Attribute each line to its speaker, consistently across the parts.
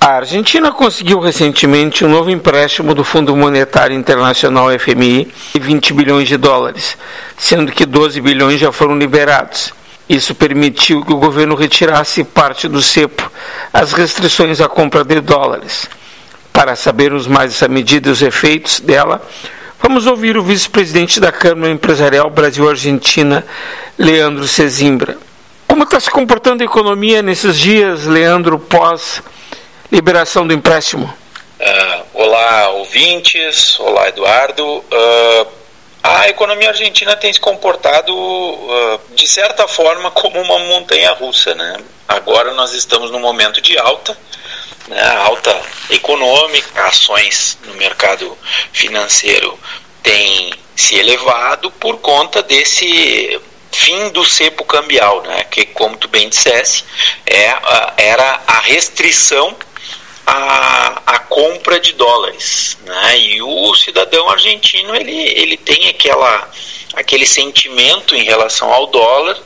Speaker 1: A Argentina conseguiu recentemente um novo empréstimo do Fundo Monetário Internacional FMI de 20 bilhões de dólares, sendo que 12 bilhões já foram liberados. Isso permitiu que o governo retirasse parte do cepo as restrições à compra de dólares. Para sabermos mais essa medida e os efeitos dela, vamos ouvir o vice-presidente da Câmara Empresarial Brasil-Argentina, Leandro Sesimbra. Como está se comportando a economia nesses dias, Leandro, pós liberação do empréstimo?
Speaker 2: Olá, ouvintes. Olá, Eduardo. A economia argentina tem se comportado, de certa forma, como uma montanha-russa, né? Agora nós estamos num momento de alta, né? Alta econômica, ações no mercado financeiro têm se elevado por conta desse fim do cepo cambial, né? Que, como tu bem dissesse, era a restrição a compra de dólares, né? E o cidadão argentino ele tem aquele sentimento em relação ao dólar,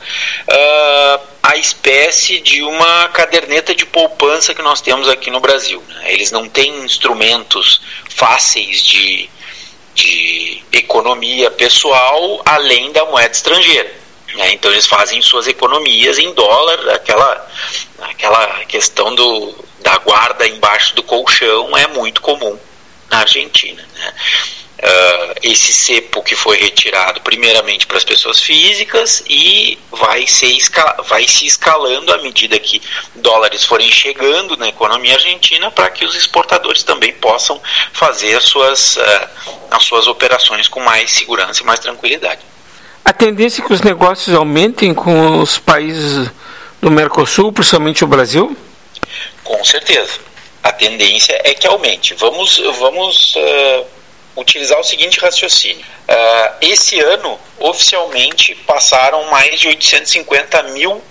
Speaker 2: a espécie de uma caderneta de poupança que nós temos aqui no Brasil, né? Eles não têm instrumentos fáceis de economia pessoal além da moeda estrangeira, né? Então eles fazem suas economias em dólar. Aquela questão da guarda embaixo do colchão é muito comum na Argentina, né? Esse cepo que foi retirado primeiramente para as pessoas físicas e vai se escalando à medida que dólares forem chegando na economia argentina, para que os exportadores também possam fazer as suas operações com mais segurança e mais tranquilidade.
Speaker 1: A tendência é que os negócios aumentem com os países do Mercosul, principalmente o Brasil?
Speaker 2: Com certeza. A tendência é que aumente. Vamos utilizar o seguinte raciocínio. Esse ano, oficialmente, passaram mais de 850 mil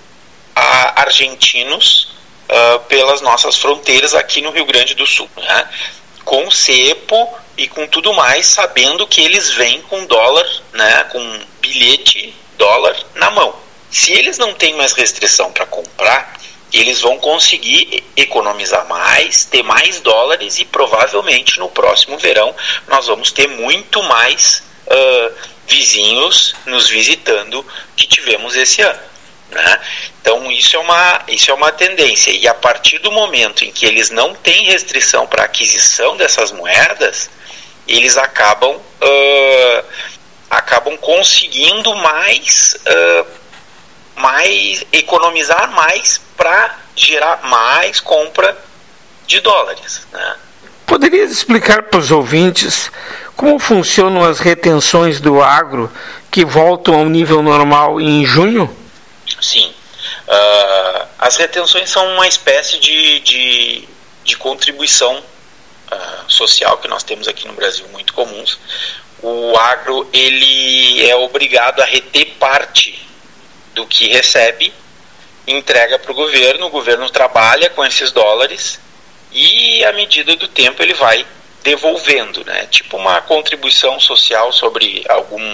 Speaker 2: argentinos pelas nossas fronteiras aqui no Rio Grande do Sul, né? Com cepo e com tudo mais, sabendo que eles vêm com dólar, né? Com bilhete dólar na mão. Se eles não têm mais restrição para comprar, eles vão conseguir economizar mais, ter mais dólares, e provavelmente no próximo verão nós vamos ter muito mais vizinhos nos visitando que tivemos esse ano, né? Então isso é uma tendência, e a partir do momento em que eles não têm restrição para aquisição dessas moedas, eles acabam conseguindo economizar mais para gerar mais compra de dólares, né?
Speaker 1: Poderias explicar para os ouvintes como funcionam as retenções do agro que voltam ao nível normal em junho?
Speaker 2: Sim. As retenções são uma espécie de contribuição social que nós temos aqui no Brasil, muito comuns. O agro ele é obrigado a reter parte do que recebe, entrega para o governo trabalha com esses dólares e, à medida do tempo, ele vai devolvendo, né? Tipo uma contribuição social sobre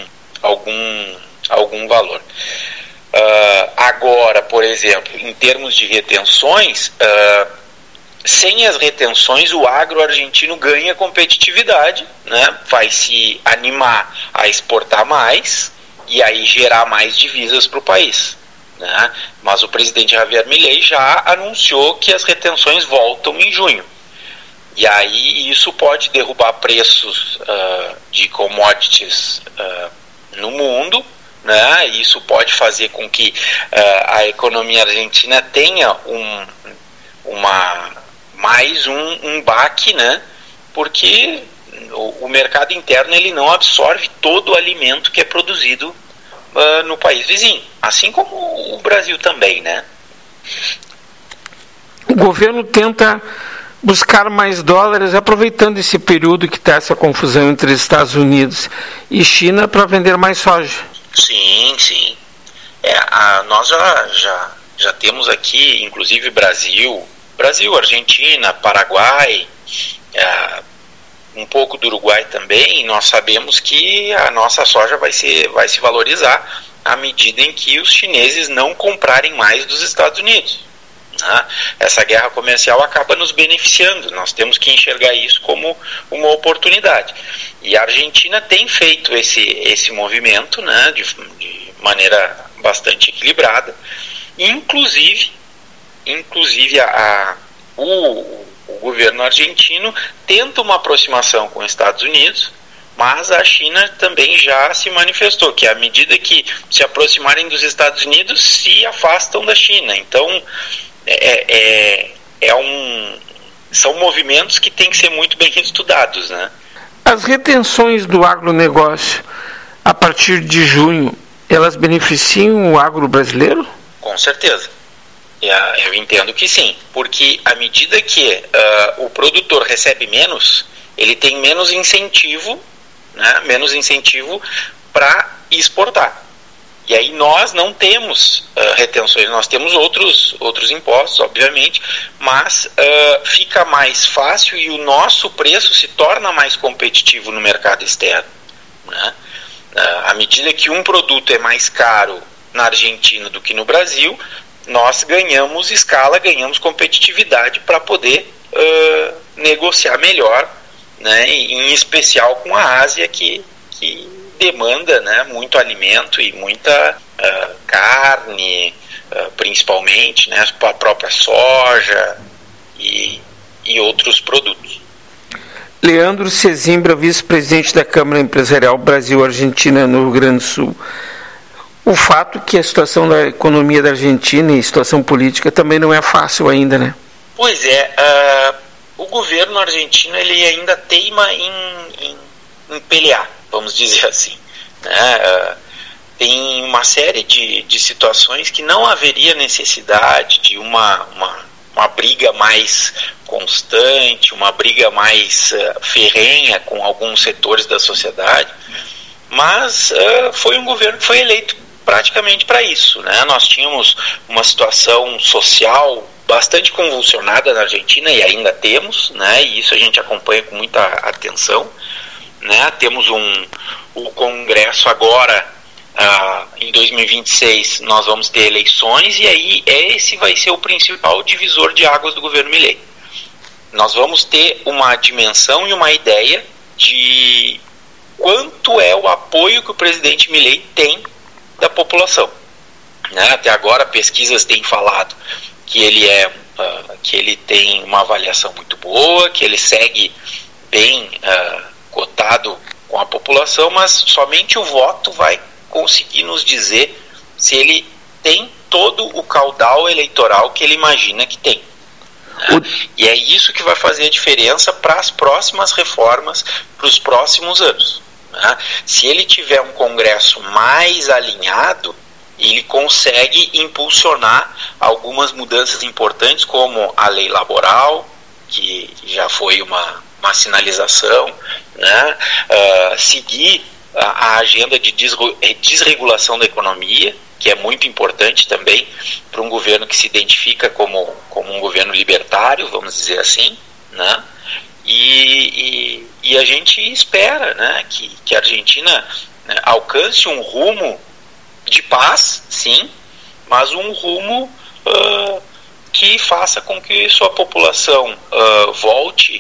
Speaker 2: algum valor. Agora, por exemplo, em termos de retenções, sem as retenções, o agro argentino ganha competitividade, né? Vai se animar a exportar mais e aí gerar mais divisas para o país, né? Mas o presidente Javier Milei já anunciou que as retenções voltam em junho. E aí isso pode derrubar preços de commodities no mundo, né? Isso pode fazer com que a economia argentina tenha mais um baque, né? Porque o mercado interno ele não absorve todo o alimento que é produzido no país vizinho, assim como o Brasil também, né?
Speaker 1: O governo tenta buscar mais dólares, aproveitando esse período que está essa confusão entre Estados Unidos e China, para vender mais soja.
Speaker 2: Sim. Nós já temos aqui, inclusive Brasil, Argentina, Paraguai, um pouco do Uruguai também. Nós sabemos que a nossa soja vai se valorizar à medida em que os chineses não comprarem mais dos Estados Unidos, Essa guerra comercial acaba nos beneficiando, nós temos que enxergar isso como uma oportunidade. E a Argentina tem feito esse movimento, né, de maneira bastante equilibrada, inclusive o governo argentino tenta uma aproximação com os Estados Unidos, mas a China também já se manifestou que à medida que se aproximarem dos Estados Unidos, se afastam da China. Então são movimentos que têm que ser muito bem estudados, né?
Speaker 1: As retenções do agronegócio a partir de junho, elas beneficiam o agro brasileiro?
Speaker 2: Com certeza. Eu entendo que sim, porque à medida que o produtor recebe menos, ele tem menos incentivo, né, para exportar. E aí nós não temos retenções, nós temos outros impostos, obviamente, mas fica mais fácil e o nosso preço se torna mais competitivo no mercado externo, né? À medida que um produto é mais caro na Argentina do que no Brasil, nós ganhamos escala, ganhamos competitividade para poder negociar melhor, né, em especial com a Ásia que demanda, né, muito alimento e muita carne, principalmente, né, a própria soja e outros produtos.
Speaker 1: Leandro Sesimbra, vice-presidente da Câmara Empresarial Brasil-Argentina no Rio Grande do Sul. O fato que a situação da economia da Argentina e a situação política também não é fácil ainda, né?
Speaker 2: Pois é, o governo argentino ele ainda teima em pelear, vamos dizer assim, né? Tem uma série de situações que não haveria necessidade de uma briga mais constante, uma briga mais ferrenha com alguns setores da sociedade, mas foi um governo que foi eleito praticamente para isso, né? Nós tínhamos uma situação social bastante convulsionada na Argentina e ainda temos, né? E isso a gente acompanha com muita atenção, né? Temos o Congresso agora, em 2026 nós vamos ter eleições e aí esse vai ser o principal divisor de águas do governo Milei. Nós vamos ter uma dimensão e uma ideia de quanto é o apoio que o presidente Milei tem da população, né? Até agora pesquisas têm falado que ele tem uma avaliação muito boa, que ele segue bem cotado com a população, mas somente o voto vai conseguir nos dizer se ele tem todo o caudal eleitoral que ele imagina que tem. E é isso que vai fazer a diferença para as próximas reformas, para os próximos anos, né? Se ele tiver um Congresso mais alinhado, ele consegue impulsionar algumas mudanças importantes, como a lei laboral, que já foi uma sinalização, né? Seguir a agenda de desregulação da economia, que é muito importante também para um governo que se identifica como um governo libertário, vamos dizer assim, né? E a gente espera, né, que a Argentina, né, alcance um rumo de paz, sim, mas um rumo que faça com que sua população volte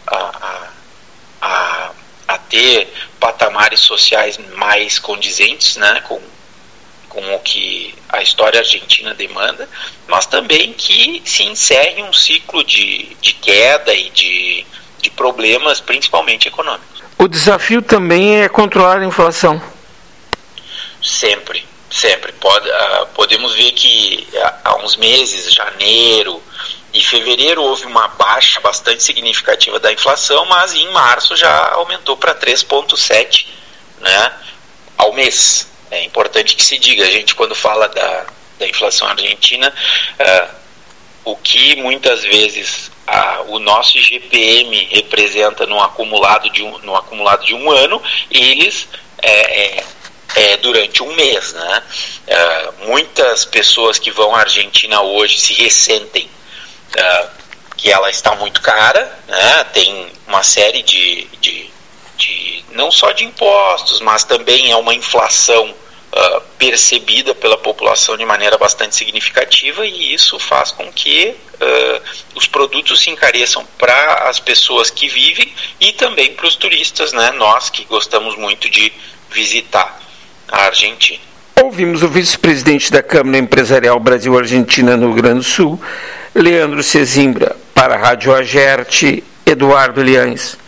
Speaker 2: a ter patamares sociais mais condizentes, né, com o que a história argentina demanda, mas também que se encerre um ciclo de queda e de problemas, principalmente econômicos.
Speaker 1: O desafio também é controlar a inflação.
Speaker 2: Sempre. Podemos ver que há uns meses, janeiro e fevereiro, houve uma baixa bastante significativa da inflação, mas em março já aumentou para 3,7%, né, ao mês. É importante que se diga, a gente quando fala da inflação argentina, o que muitas vezes o nosso IGPM representa no acumulado de um ano, eles durante um mês, né? Muitas pessoas que vão à Argentina hoje se ressentem que ela está muito cara, né? Tem uma série de não só de impostos, mas também é uma inflação percebida pela população de maneira bastante significativa, e isso faz com que os produtos se encareçam para as pessoas que vivem e também para os turistas, né? Nós que gostamos muito de visitar a Argentina.
Speaker 1: Ouvimos o vice-presidente da Câmara Empresarial Brasil-Argentina no Rio Grande do Sul, Leandro Sesimbra. Para a Rádio Agerte, Eduardo Liães.